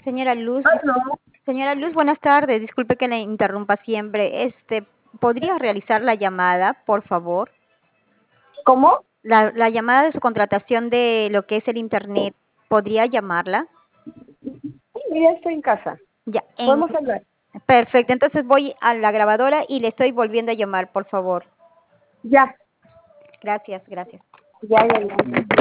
Señora Luz, Aló. señora Luz, buenas tardes. Disculpe que le interrumpa siempre. ¿Podría realizar la llamada, por favor? ¿Cómo? La llamada de su contratación de lo que es el internet, ¿podría llamarla? Sí, ya estoy en casa. Ya, Podemos hablar. perfecto. Entonces voy a la grabadora y le estoy volviendo a llamar, por favor. Ya, Gracias, gracias. ya.